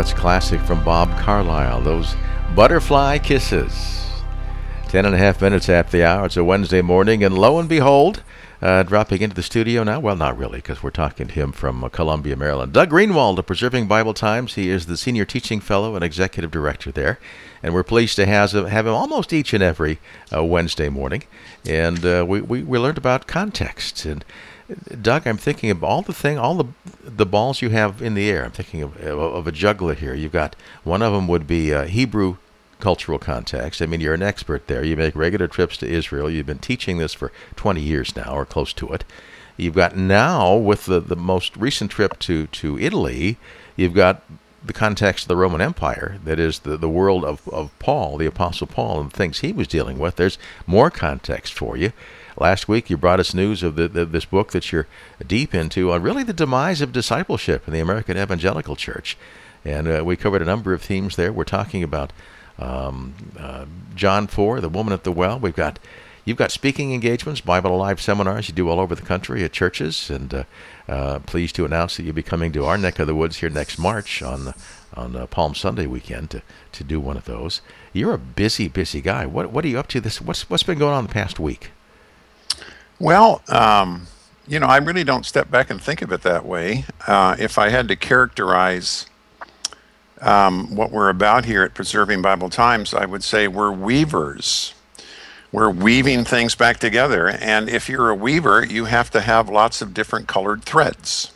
that's classic from Bob Carlyle. Those butterfly kisses. 10.5 minutes after the hour. It's a Wednesday morning, and lo and behold, dropping into the studio now. Well, not really, because we're talking to him from Columbia, Maryland. Doug Greenwald of Preserving Bible Times. He is the Senior Teaching Fellow and Executive Director there. And we're pleased to have him almost each and every Wednesday morning. And we learned about context. And Doug, I'm thinking of all the balls you have in the air. I'm thinking of a juggler here. You've got one of them would be Hebrew cultural context. I mean, you're an expert there. You make regular trips to Israel. You've been teaching this for 20 years now, or close to it. You've got now, with the most recent trip to Italy, you've got the context of the Roman Empire, that is the world of Paul, the Apostle Paul, and the things he was dealing with. There's more context for you. Last week, you brought us news of this book that you're deep into, on really the demise of discipleship in the American Evangelical Church. And we covered a number of themes there. We're talking about John 4, the woman at the well. You've got speaking engagements, Bible Alive seminars you do all over the country at churches, and pleased to announce that you'll be coming to our neck of the woods here next March on Palm Sunday weekend to do one of those. You're a busy guy. What are you up to what's been going on the past week? Well, I really don't step back and think of it that way. If I had to characterize what we're about here at Preserving Bible Times, I would say we're weavers. We're weaving things back together. And if you're a weaver, you have to have lots of different colored threads.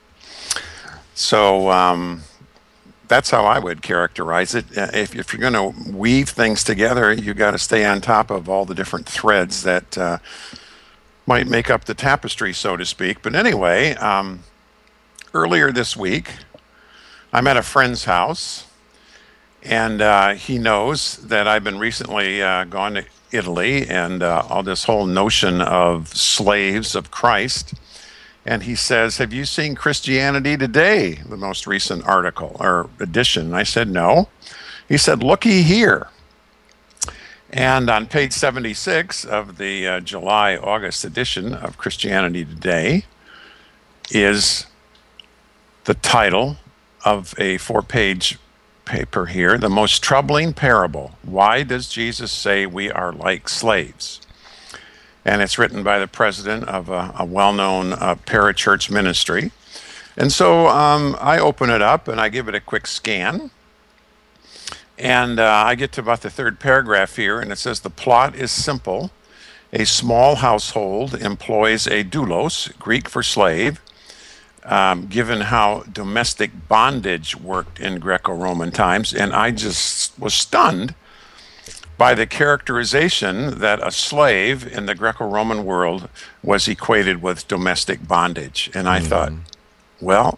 So that's how I would characterize it. If you're going to weave things together, you got to stay on top of all the different threads that might make up the tapestry, so to speak. But anyway, earlier this week, I'm at a friend's house, and he knows that I've been recently gone to Italy, and all this whole notion of slaves of Christ. And he says, "Have you seen Christianity Today, the most recent article or edition?" And I said, "No." He said, "Looky here." And on page 76 of the July-August edition of Christianity Today is the title of a 4-page paper here, "The Most Troubling Parable. Why Does Jesus Say We Are Like Slaves?" And it's written by the president of a well-known parachurch ministry. And so I open it up and I give it a quick scan. And I get to about the third paragraph here, and it says, "The plot is simple. A small household employs a doulos, Greek for slave, given how domestic bondage worked in Greco-Roman times." And I just was stunned by the characterization that a slave in the Greco-Roman world was equated with domestic bondage. And I thought, well,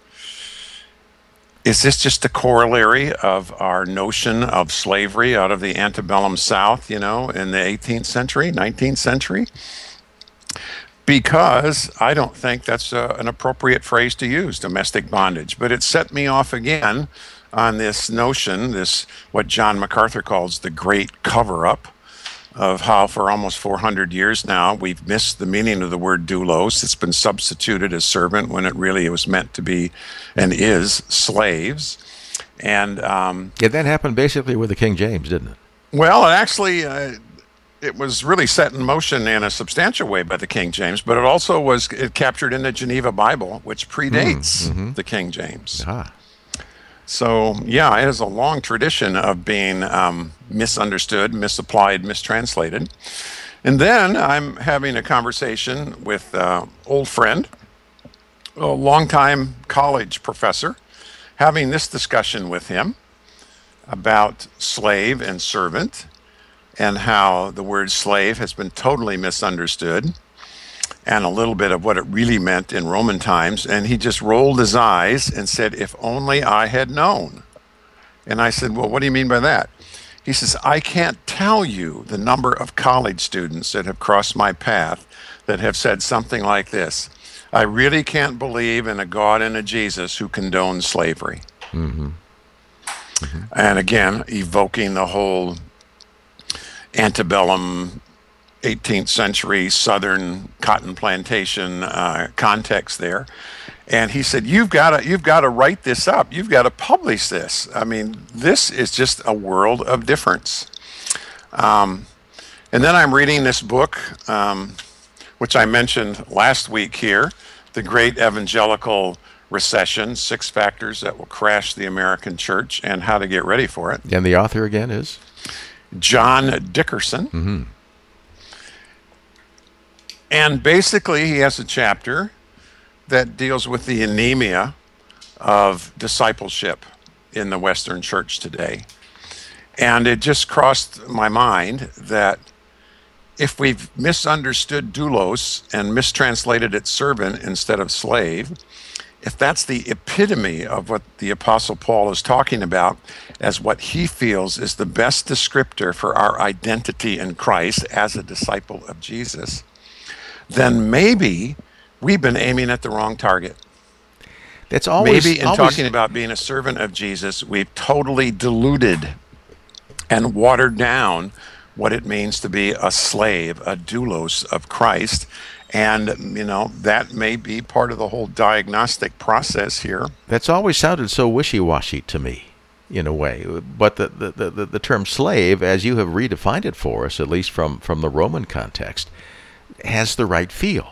is this just a corollary of our notion of slavery out of the antebellum South, in the 18th century, 19th century? Because I don't think that's an appropriate phrase to use, domestic bondage. But it set me off again on this notion, what John MacArthur calls the great cover-up, of how for almost 400 years now we've missed the meaning of the word doulos. It's been substituted as servant when it really was meant to be and is slaves. And that happened basically with the King James, didn't it? Well, actually, it was really set in motion in a substantial way by the King James, but it also was captured in the Geneva Bible, which predates the King James. Ah. So, yeah, it has a long tradition of being misunderstood, misapplied, mistranslated. And then I'm having a conversation with an old friend, a longtime college professor, having this discussion with him about slave and servant and how the word slave has been totally misunderstood, and a little bit of what it really meant in Roman times. And he just rolled his eyes and said, "If only I had known." And I said, "Well, what do you mean by that?" He says, "I can't tell you the number of college students that have crossed my path that have said something like this: I really can't believe in a God and a Jesus who condones slavery." And again, evoking the whole antebellum 18th century Southern cotton plantation context there. And he said, you've got to write this up. You've got to publish this. I mean, this is just a world of difference. And then I'm reading this book, which I mentioned last week here, The Great Evangelical Recession, 6 Factors That Will Crash the American Church and How to Get Ready for It. And the author again is? John Dickerson. Mm-hmm. And basically he has a chapter that deals with the anemia of discipleship in the Western church today. And it just crossed my mind that if we've misunderstood doulos and mistranslated it servant instead of slave, if that's the epitome of what the Apostle Paul is talking about as what he feels is the best descriptor for our identity in Christ as a disciple of Jesus, then maybe we've been aiming at the wrong target. That's always maybe in talking about being a servant of Jesus, we've totally diluted and watered down what it means to be a slave, a doulos of Christ. And, that may be part of the whole diagnostic process here. That's always sounded so wishy-washy to me, in a way. But the term slave, as you have redefined it for us, at least from the Roman context, has the right feel.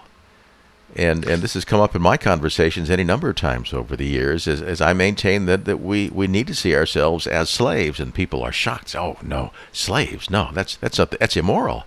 And this has come up in my conversations any number of times over the years, as I maintain that we need to see ourselves as slaves, and people are shocked. Oh no, slaves? No, that's immoral.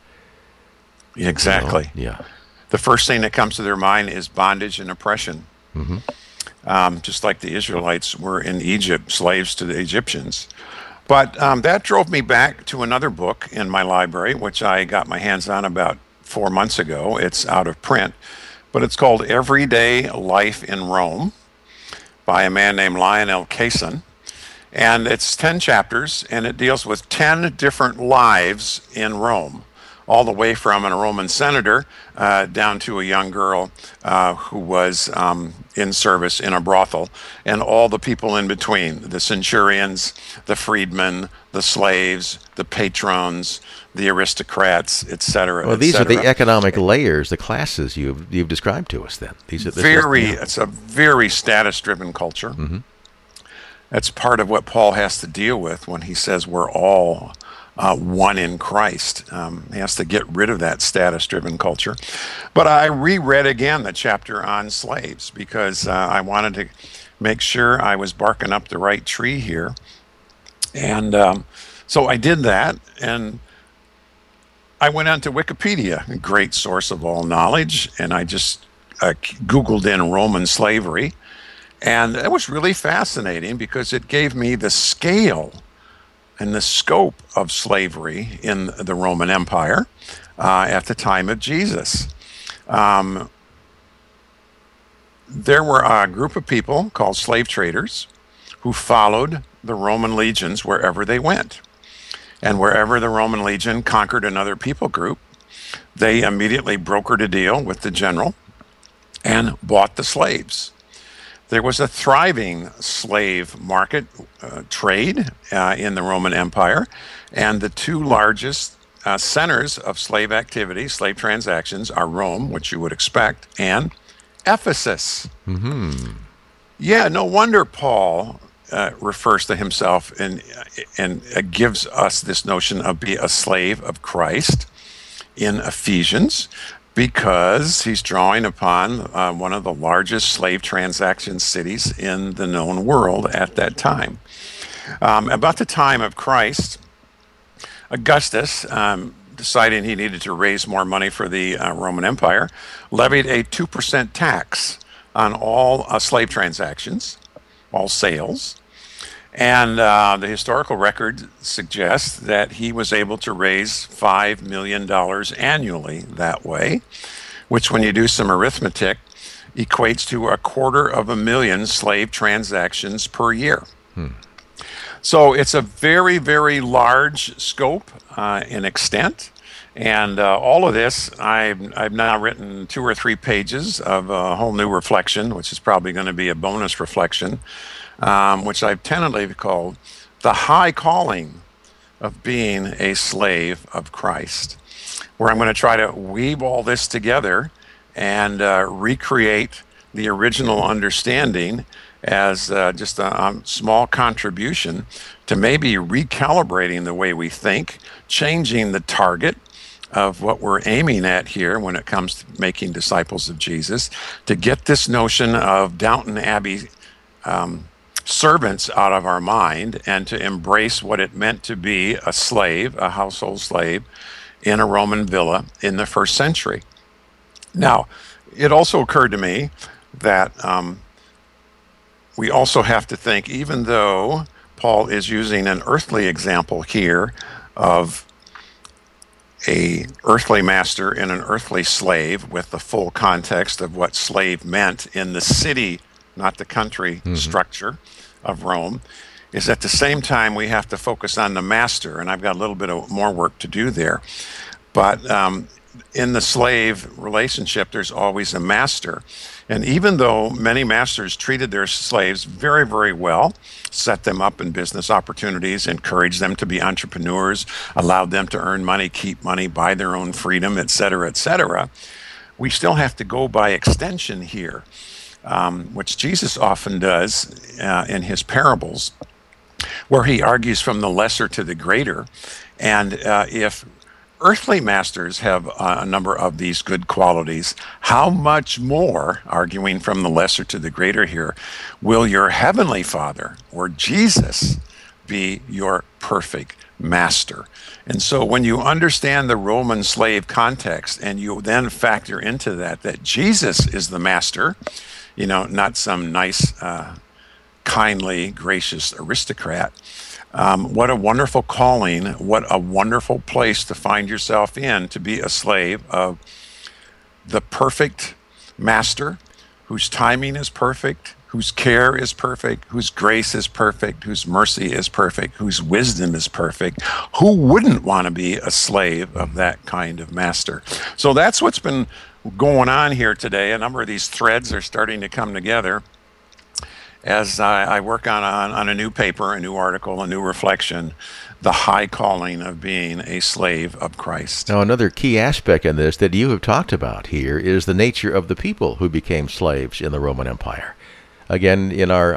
Exactly. Yeah. The first thing that comes to their mind is bondage and oppression. Mm-hmm. Just like the Israelites were in Egypt, slaves to the Egyptians. But that drove me back to another book in my library, which I got my hands on about 4 months ago. It's out of print. But it's called Everyday Life in Rome by a man named Lionel Cason. And it's 10 chapters, and it deals with 10 different lives in Rome, all the way from a Roman senator down to a young girl who was in service in a brothel, and all the people in between, the centurions, the freedmen, the slaves, the patrons, the aristocrats, etc. Well, these are the economic layers, the classes you've described to us. Then it's a very status-driven culture. Mm-hmm. That's part of what Paul has to deal with when he says we're all one in Christ. He has to get rid of that status-driven culture. But I reread again the chapter on slaves because I wanted to make sure I was barking up the right tree here. And so I did that, and I went on to Wikipedia, a great source of all knowledge, and I just Googled in Roman slavery. And it was really fascinating because it gave me the scale and the scope of slavery in the Roman Empire at the time of Jesus. There were a group of people called slave traders who followed the Roman legions wherever they went. And wherever the Roman legion conquered another people group, they immediately brokered a deal with the general and bought the slaves. There was a thriving slave market trade in the Roman Empire, and the 2 largest centers of slave activity, slave transactions, are Rome, which you would expect, and Ephesus. Mm-hmm. Yeah, no wonder Paul refers to himself and gives us this notion of be a slave of Christ in Ephesians, because he's drawing upon one of the largest slave transaction cities in the known world at that time. About the time of Christ, Augustus, deciding he needed to raise more money for the Roman Empire, levied a 2% tax on all slave transactions, all sales. And the historical record suggests that he was able to raise $5 million annually that way, which, when you do some arithmetic, equates to 250,000 slave transactions per year. So it's a very, very large scope in extent. And all of this, I've now written 2 or 3 pages of a whole new reflection, which is probably going to be a bonus reflection, which I've tentatively called The High Calling of Being a Slave of Christ. where I'm going to try to weave all this together and recreate the original understanding as just a small contribution to maybe recalibrating the way we think, changing the target of what we're aiming at here when it comes to making disciples of Jesus, to get this notion of Downton Abbey servants out of our mind and to embrace what it meant to be a slave, a household slave, in a Roman villa in the first century. Now, it also occurred to me that we also have to think, even though Paul is using an earthly example here of a earthly master and an earthly slave with the full context of what slave meant in the city, not the country structure of Rome, is at the same time we have to focus on the master, and I've got a little bit of more work to do there. But in the slave relationship, there's always a master. And even though many masters treated their slaves very, very well, set them up in business opportunities, encouraged them to be entrepreneurs, allowed them to earn money, keep money, buy their own freedom, etc., we still have to go by extension here, which Jesus often does in his parables, where he argues from the lesser to the greater. And if earthly masters have a number of these good qualities, how much more, arguing from the lesser to the greater here, will your heavenly Father or Jesus be your perfect master? And so when you understand the Roman slave context and you then factor into that Jesus is the master, not some nice, kindly, gracious aristocrat, what a wonderful calling, what a wonderful place to find yourself in, to be a slave of the perfect master, whose timing is perfect, whose care is perfect, whose grace is perfect, whose mercy is perfect, whose wisdom is perfect. Who wouldn't want to be a slave of that kind of master? So that's what's been going on here today. A number of these threads are starting to come together as I work on a new paper, a new article, a new reflection, the high calling of being a slave of Christ. Now, another key aspect in this that you have talked about here is the nature of the people who became slaves in the Roman Empire. Again, in our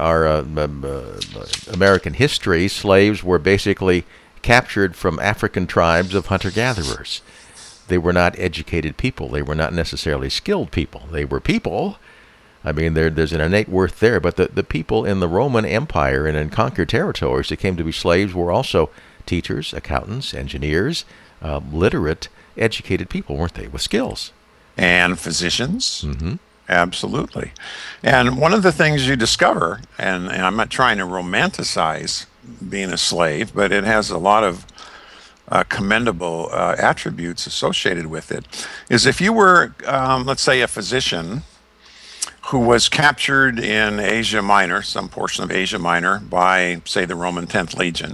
American history, slaves were basically captured from African tribes of hunter-gatherers. They were not educated people. They were not necessarily skilled people. They were people. I mean, there's an innate worth there, but the people in the Roman Empire and in conquered territories that came to be slaves were also teachers, accountants, engineers, literate, educated people, weren't they, with skills? And physicians. Absolutely. And one of the things you discover, and I'm not trying to romanticize being a slave, but it has a lot of commendable attributes associated with it, is if you were, let's say, a physician who was captured in Asia Minor, some portion of Asia Minor, by, say, the Roman 10th Legion,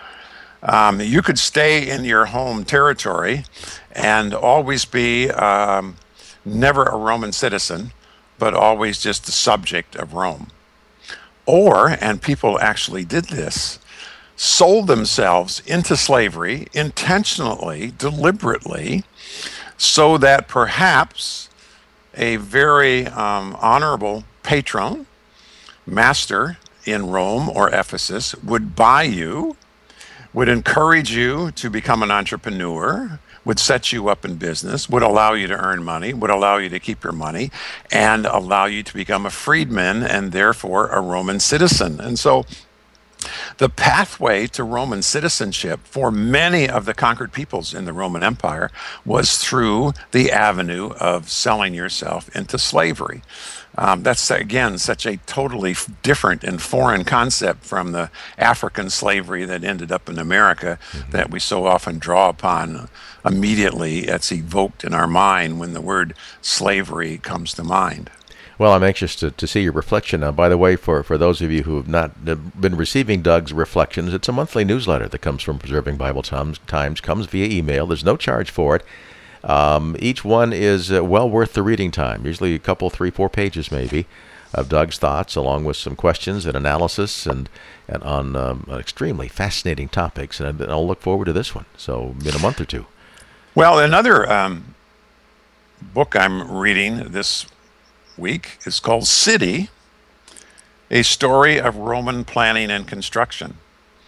you could stay in your home territory and always be never a Roman citizen, but always just the subject of Rome. Or, and people actually did this, sold themselves into slavery intentionally, deliberately, so that perhaps a very honorable patron, master in Rome or Ephesus would buy you, would encourage you to become an entrepreneur, would set you up in business, would allow you to earn money, would allow you to keep your money, and allow you to become a freedman and therefore a Roman citizen. And so the pathway to Roman citizenship for many of the conquered peoples in the Roman Empire was through the avenue of selling yourself into slavery. That's, again, such a totally different and foreign concept from the African slavery that ended up in America that we so often draw upon immediately. It's evoked in our mind when the word slavery comes to mind. Well, I'm anxious to see your reflection. By the way, for those of you who have not been receiving Doug's Reflections, it's a monthly newsletter that comes from Preserving Bible Times, comes via email. There's no charge for it. Each one is well worth the reading time, usually a couple, 3, 4 pages maybe, of Doug's thoughts, along with some questions and analysis and on extremely fascinating topics. And I'll look forward to this one, so in a month or two. Well, another book I'm reading this week is called City, A Story of Roman Planning and Construction.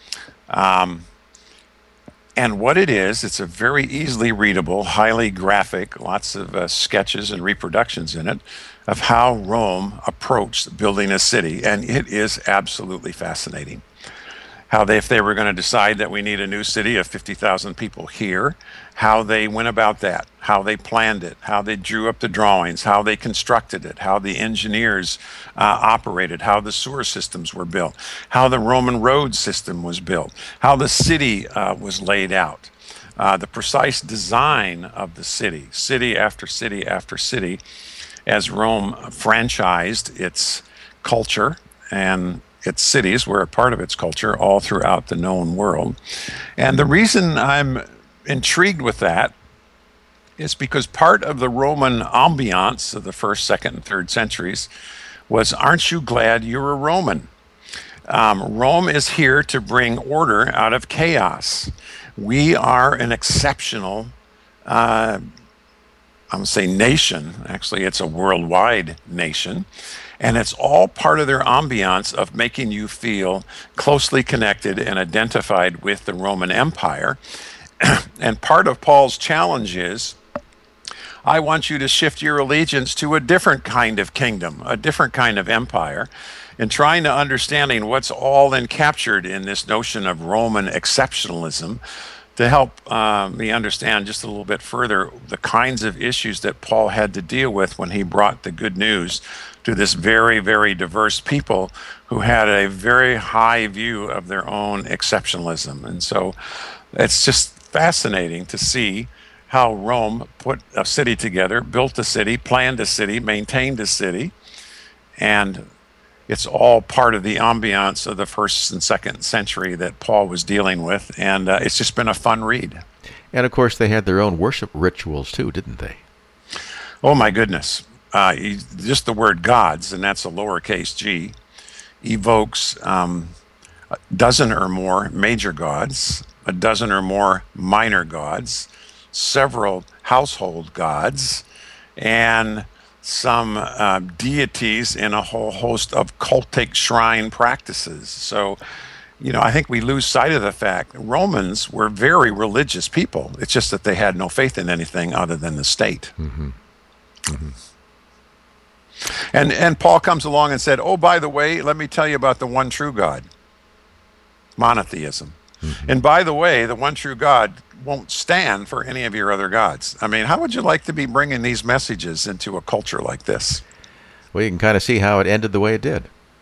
And what it is, it's a very easily readable, highly graphic, lots of sketches and reproductions in it of how Rome approached building a city. And it is absolutely fascinating. How they, if they were going to decide that we need a new city of 50,000 people here, how they went about that, how they planned it, how they drew up the drawings, how they constructed it, how the engineers operated, how the sewer systems were built, how the Roman road system was built, how the city was laid out, the precise design of the city, city after city after city, as Rome franchised its culture, and its cities were a part of its culture all throughout the known world. And the reason I'm intrigued with that is because part of the Roman ambiance of the first, second, and third centuries was, aren't you glad you're a Roman? Rome is here to bring order out of chaos. We are an exceptional, I'm going to say nation. Actually, it's a worldwide nation. And it's all part of their ambiance of making you feel closely connected and identified with the Roman Empire. And part of Paul's challenge is, I want you to shift your allegiance to a different kind of kingdom, a different kind of empire, and trying to understanding what's all encaptured in this notion of Roman exceptionalism to help me understand just a little bit further the kinds of issues that Paul had to deal with when he brought the good news to this very, very diverse people who had a very high view of their own exceptionalism. And so it's just fascinating to see how Rome put a city together, built a city, planned a city, maintained a city, and it's all part of the ambiance of the first and second century that Paul was dealing with, and it's just been a fun read. And of course, they had their own worship rituals too, didn't they? Oh my goodness. Just the word gods, and that's a lowercase g, evokes a dozen or more major gods, a dozen or more minor gods, several household gods, and some deities in a whole host of cultic shrine practices. So, I think we lose sight of the fact Romans were very religious people. It's just that they had no faith in anything other than the state. Mm-hmm. Mm-hmm. And Paul comes along and said, oh, by the way, let me tell you about the one true God, monotheism. Mm-hmm. And by the way, the one true God won't stand for any of your other gods. I mean, how would you like to be bringing these messages into a culture like this? Well, you can kind of see how it ended the way it did.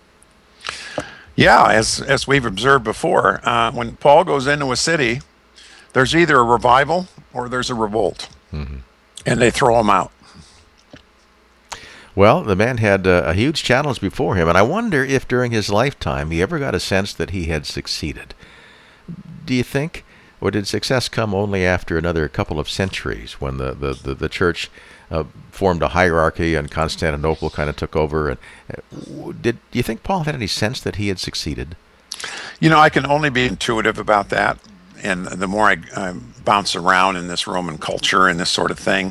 Yeah, as we've observed before, when Paul goes into a city, there's either a revival or there's a revolt. Mm-hmm. And they throw him out. Well, the man had a huge challenge before him, and I wonder if during his lifetime he ever got a sense that he had succeeded. Do you think, or did success come only after another couple of centuries when the church formed a hierarchy and Constantinople kind of took over? And do you think Paul had any sense that he had succeeded? I can only be intuitive about that, and the more I bounce around in this Roman culture and this sort of thing,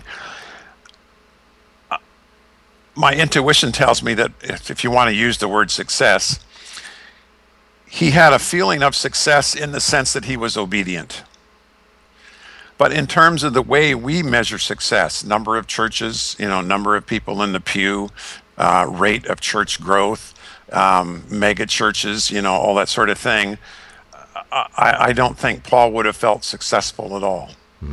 my intuition tells me that if you want to use the word success, he had a feeling of success in the sense that he was obedient. But in terms of the way we measure success, number of churches, number of people in the pew, rate of church growth, mega churches, all that sort of thing, I don't think Paul would have felt successful at all.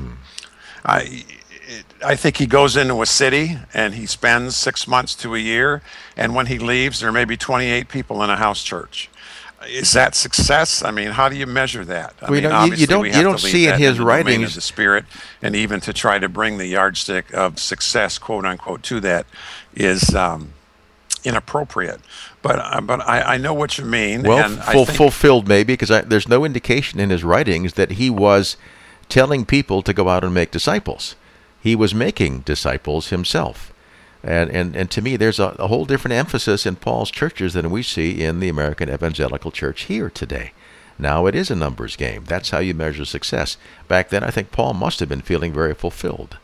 I think he goes into a city and he spends 6 months to a year, and when he leaves, there may be 28 people in a house church. Is that success? I mean, how do you measure that? You don't see in his writings of the Spirit, and even to try to bring the yardstick of success, quote unquote, to that is inappropriate. But I know what you mean. Well, and I think fulfilled maybe, because there's no indication in his writings that he was telling people to go out and make disciples. He was making disciples himself. And to me, there's a whole different emphasis in Paul's churches than we see in the American evangelical church here today. Now it is a numbers game. That's how you measure success. Back then, I think Paul must have been feeling very fulfilled.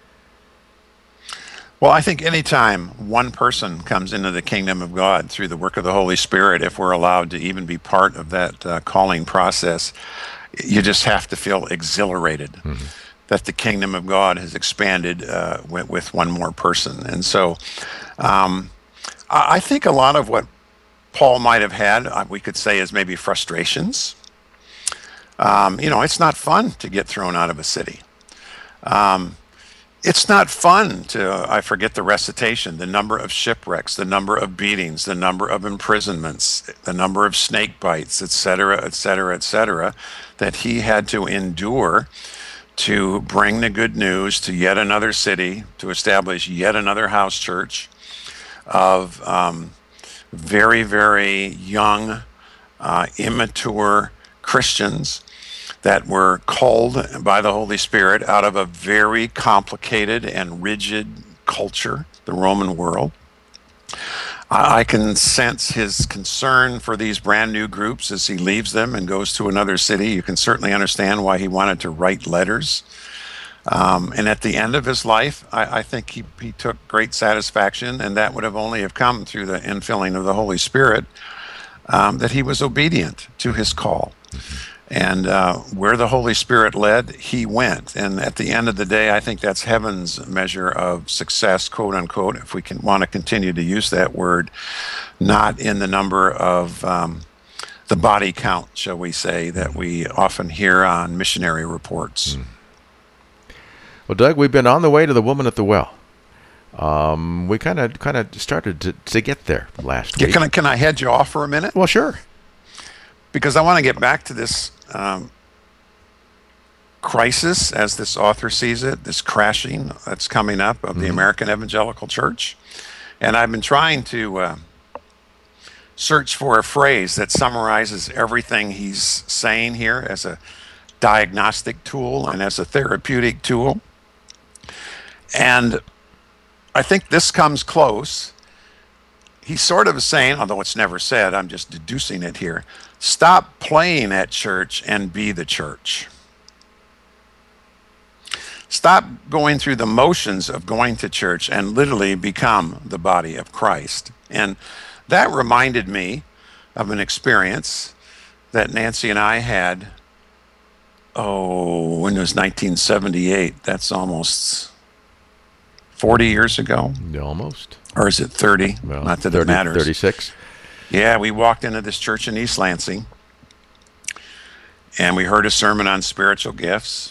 Well, I think anytime one person comes into the kingdom of God through the work of the Holy Spirit, if we're allowed to even be part of that calling process, you just have to feel exhilarated that the kingdom of God has expanded with one more person. And so I think a lot of what Paul might have had, we could say, is maybe frustrations. It's not fun to get thrown out of a city. It's not fun I forget the recitation, the number of shipwrecks, the number of beatings, the number of imprisonments, the number of snake bites, et cetera, et cetera, et cetera, that he had to endure to bring the good news to yet another city, to establish yet another house church of very, very young, immature Christians that were called by the Holy Spirit out of a very complicated and rigid culture, the Roman world. I can sense his concern for these brand new groups as he leaves them and goes to another city. You can certainly understand why he wanted to write letters. And at the end of his life, I think he took great satisfaction, and that would have only have come through the infilling of the Holy Spirit, that he was obedient to his call. And where the Holy Spirit led, he went. And at the end of the day, I think that's heaven's measure of success, quote unquote, if we want to continue to use that word, not in the number of the body count, shall we say, that we often hear on missionary reports. Well, Doug, we've been on the way to the woman at the well. We kind of started to get there last week. Can I head you off for a minute? Well, sure. Because I want to get back to this crisis, as this author sees it, this crashing that's coming up of the American Evangelical Church. And I've been trying to search for a phrase that summarizes everything he's saying here as a diagnostic tool and as a therapeutic tool. And I think this comes close. He's sort of saying, although it's never said, I'm just deducing it here, stop playing at church and be the church. Stop going through the motions of going to church and literally become the body of Christ. And that reminded me of an experience that Nancy and I had, when it was 1978. That's almost 40 years ago. Almost. Or is it 30? Well, not that 30, it matters. 36. Yeah, we walked into this church in East Lansing, and we heard a sermon on spiritual gifts.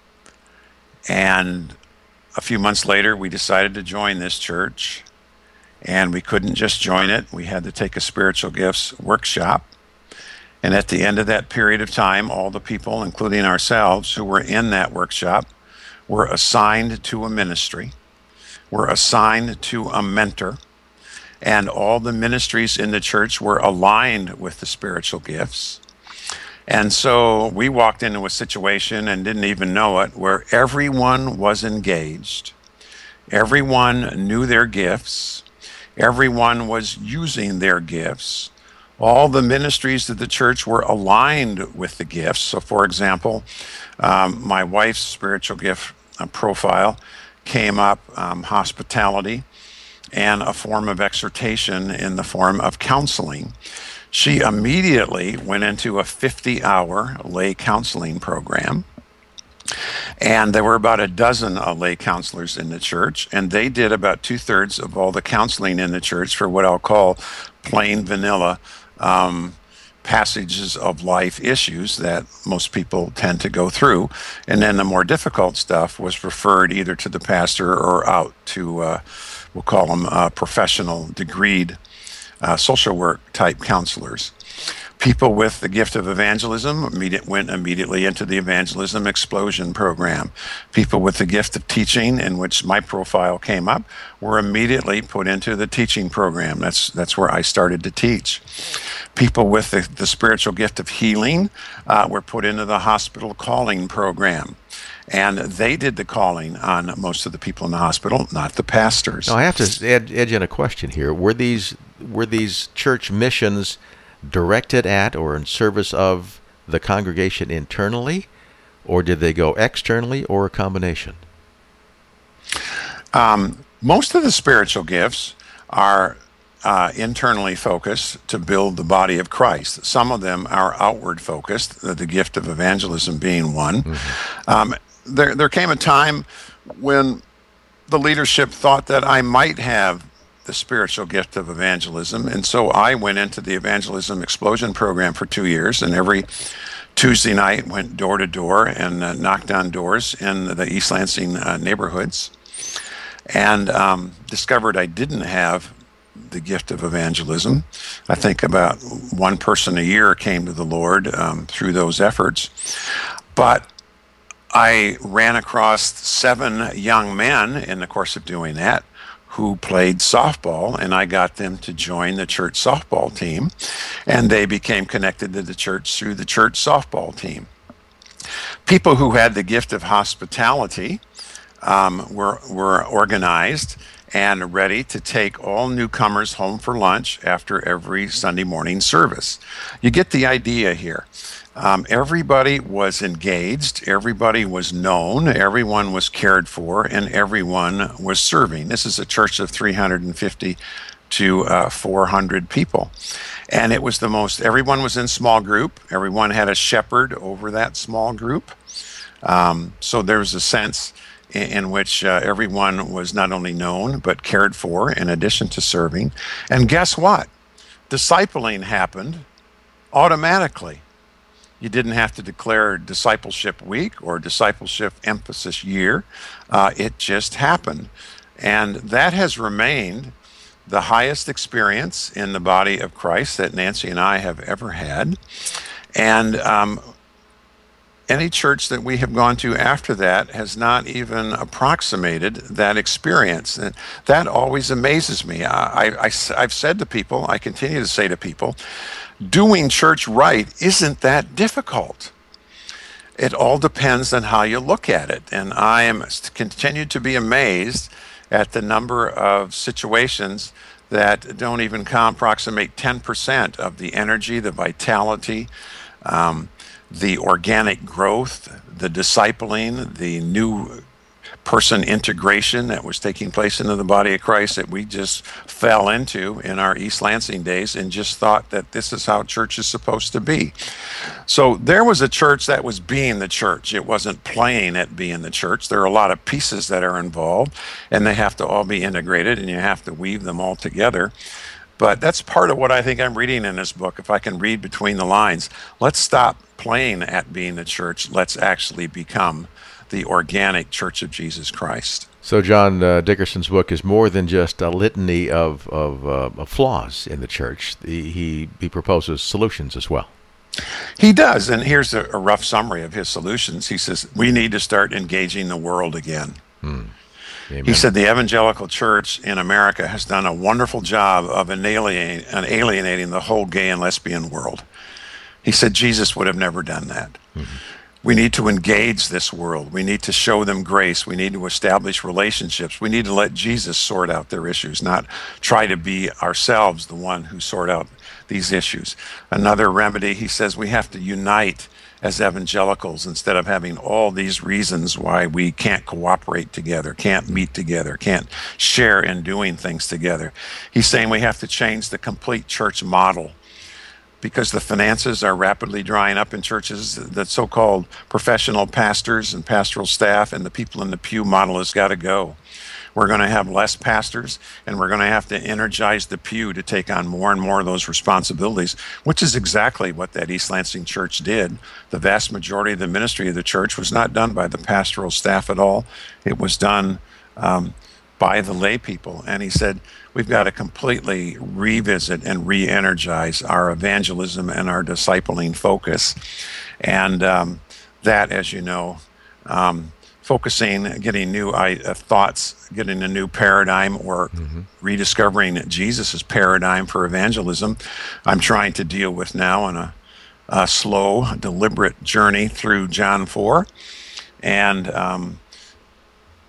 And a few months later, we decided to join this church. And we couldn't just join it. We had to take a spiritual gifts workshop. And at the end of that period of time, all the people, including ourselves, who were in that workshop, were assigned to a ministry, were assigned to a mentor, and all the ministries in the church were aligned with the spiritual gifts. And so we walked into a situation and didn't even know it, where everyone was engaged. Everyone knew their gifts. Everyone was using their gifts. All the ministries of the church were aligned with the gifts. So, for example, my wife's spiritual gift profile came up, hospitality, and a form of exhortation in the form of counseling. She immediately went into a 50-hour lay counseling program. And there were about a dozen lay counselors in the church, and they did about 2/3 of all the counseling in the church for what I'll call plain vanilla passages of life issues that most people tend to go through. And then the more difficult stuff was referred either to the pastor or out to, we'll call them professional, degreed social work type counselors. People with the gift of evangelism went immediately into the evangelism explosion program. People with the gift of teaching, in which my profile came up, were immediately put into the teaching program. That's where I started to teach. People with the spiritual gift of healing were put into the hospital calling program. And they did the calling on most of the people in the hospital, not the pastors. Now, I have to edge in a question here. Were these church missions directed at or in service of the congregation internally, or did they go externally, or a combination? Most of the spiritual gifts are internally focused to build the body of Christ. Some of them are outward focused, the gift of evangelism being one. Mm-hmm. There came a time when the leadership thought that I might have the spiritual gift of evangelism, and so I went into the Evangelism Explosion program for 2 years, and every Tuesday night went door to door and knocked on doors in the East Lansing neighborhoods, and discovered I didn't have the gift of evangelism. I think about one person a year came to the Lord through those efforts. But I ran across 7 young men in the course of doing that who played softball, and I got them to join the church softball team, and they became connected to the church through the church softball team. People who had the gift of hospitality were organized and ready to take all newcomers home for lunch after every Sunday morning service. You get the idea here. Everybody was engaged, everybody was known, everyone was cared for, and everyone was serving. This is a church of 350 to 400 people. And it was everyone was in small group, everyone had a shepherd over that small group. So there was a sense in which everyone was not only known, but cared for in addition to serving. And guess what? Discipling happened automatically. You didn't have to declare discipleship week or discipleship emphasis year. It just happened. And that has remained the highest experience in the body of Christ that Nancy and I have ever had. And any church that we have gone to after that has not even approximated that experience. And that always amazes me. I've said to people, I continue to say to people, doing church right isn't that difficult. It all depends on how you look at it. And I am continue to be amazed at the number of situations that don't even approximate 10% of the energy, the vitality, the organic growth, the discipling, the new person integration that was taking place into the body of Christ that we just fell into in our East Lansing days and just thought that this is how church is supposed to be. So there was a church that was being the church. It wasn't playing at being the church. There are a lot of pieces that are involved, and they have to all be integrated, and you have to weave them all together. But that's part of what I think I'm reading in this book. If I can read between the lines, let's stop playing at being the church. Let's actually become the organic Church of Jesus Christ. So John Dickerson's book is more than just a litany of flaws in the church. He proposes solutions as well. He does, and here's a rough summary of his solutions. He says, we need to start engaging the world again. Amen. He said the evangelical church in America has done a wonderful job of alienating the whole gay and lesbian world. He said Jesus would have never done that. Mm-hmm. We need to engage this world. We need to show them grace. We need to establish relationships. We need to let Jesus sort out their issues, not try to be ourselves the one who sort out these issues. Another remedy, he says, we have to unite as evangelicals instead of having all these reasons why we can't cooperate together, can't meet together, can't share in doing things together. He's saying we have to change the complete church model because the finances are rapidly drying up in churches. The so-called professional pastors and pastoral staff and the people in the pew model has got to go. We're going to have less pastors, and we're going to have to energize the pew to take on more and more of those responsibilities, which is exactly what that East Lansing church did. The vast majority of the ministry of the church was not done by the pastoral staff at all. It was done by the lay people. And he said, we've got to completely revisit and re-energize our evangelism and our discipling focus. And that, as you know, focusing, getting new thoughts, getting a new paradigm, or rediscovering Jesus' paradigm for evangelism, I'm trying to deal with now on a slow, deliberate journey through John 4. And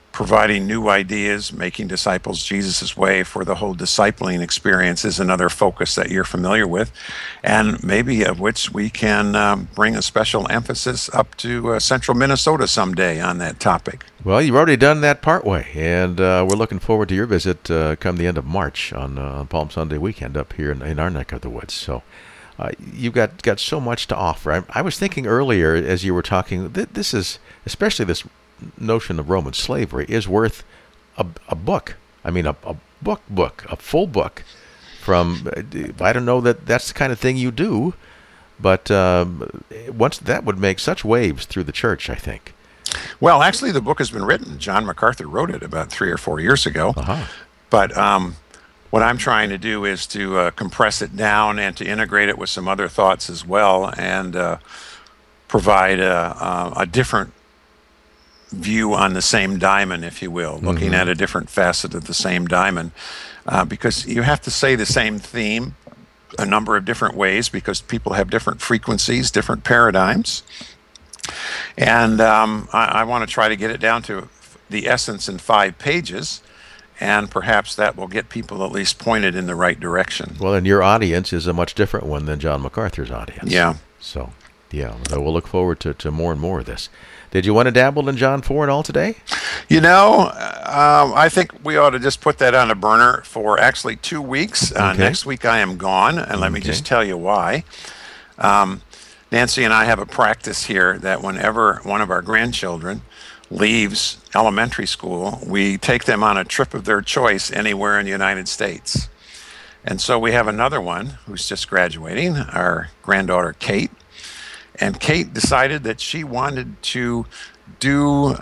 providing new ideas, making disciples Jesus' way for the whole discipling experience is another focus that you're familiar with, and maybe of which we can bring a special emphasis up to central Minnesota someday on that topic. Well, you've already done that part way, and we're looking forward to your visit come the end of March on Palm Sunday weekend up here in our neck of the woods. So you've got so much to offer. I was thinking earlier as you were talking, this is, especially this notion of Roman slavery, is worth a book. I mean, a book, a full book from, I don't know that that's the kind of thing you do, but once that would make such waves through the church, I think. Well, actually, the book has been written. John MacArthur wrote it about 3 or 4 years ago. Uh-huh. But what I'm trying to do is to compress it down and to integrate it with some other thoughts as well, and provide a different view on the same diamond, if you will, looking at a different facet of the same diamond, because you have to say the same theme a number of different ways because people have different frequencies, different paradigms. And I want to try to get it down to the essence in 5 pages, and perhaps that will get people at least pointed in the right direction. Well, and your audience is a much different one than John MacArthur's audience. Yeah. So, yeah, we'll look forward to more and more of this. Did you want to dabble in John 4 at all today? You know, I think we ought to just put that on a burner for actually 2 weeks. Okay. Next week I am gone, and let me just tell you why. Nancy and I have a practice here that whenever one of our grandchildren leaves elementary school, we take them on a trip of their choice anywhere in the United States. And so we have another one who's just graduating, our granddaughter Kate. And Kate decided that she wanted to do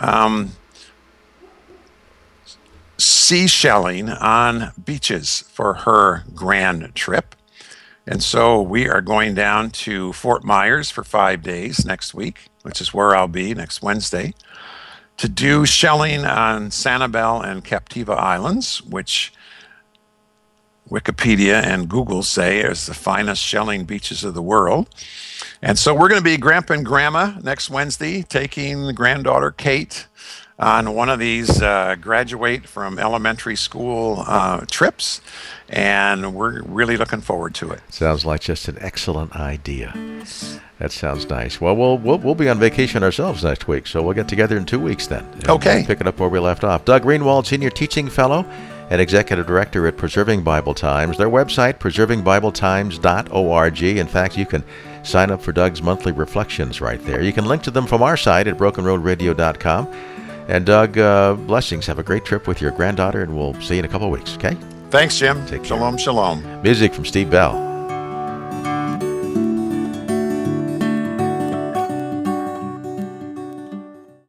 seashelling on beaches for her grand trip. And so we are going down to Fort Myers for 5 days next week, which is where I'll be next Wednesday, to do shelling on Sanibel and Captiva Islands, which Wikipedia and Google say is the finest shelling beaches of the world. And so we're going to be Grandpa and Grandma next Wednesday, taking granddaughter Kate on one of these graduate from elementary school trips, and we're really looking forward to it. Sounds like just an excellent idea. That sounds nice. Well, we'll be on vacation ourselves next week, so we'll get together in 2 weeks then. Okay. Pick it up where we left off. Doug Greenwald, Senior Teaching Fellow and Executive Director at Preserving Bible Times. Their website, preservingbibletimes.org. In fact, you can sign up for Doug's monthly reflections right there. You can link to them from our site at brokenroadradio.com. And Doug, blessings. Have a great trip with your granddaughter, and we'll see you in a couple of weeks, okay? Thanks, Jim. Take care. Shalom, shalom. Music from Steve Bell.